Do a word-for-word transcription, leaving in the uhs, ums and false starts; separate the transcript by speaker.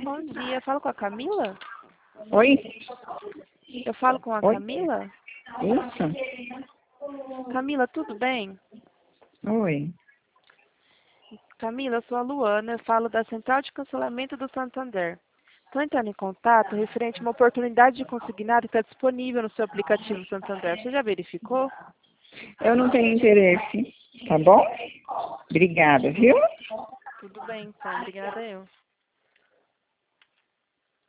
Speaker 1: Bom dia, eu falo com a Camila?
Speaker 2: Oi?
Speaker 1: Eu falo com a
Speaker 2: Oi?
Speaker 1: Camila?
Speaker 2: Isso?
Speaker 1: Camila, tudo bem?
Speaker 2: Oi.
Speaker 1: Camila, eu sou a Luana, eu falo da Central de Cancelamento do Santander. Estou entrando em contato referente a uma oportunidade de consignado que está disponível no seu aplicativo Santander. Você já verificou?
Speaker 2: Eu não tenho interesse, tá bom? Obrigada, viu?
Speaker 1: Tudo bem, então. Obrigada eu.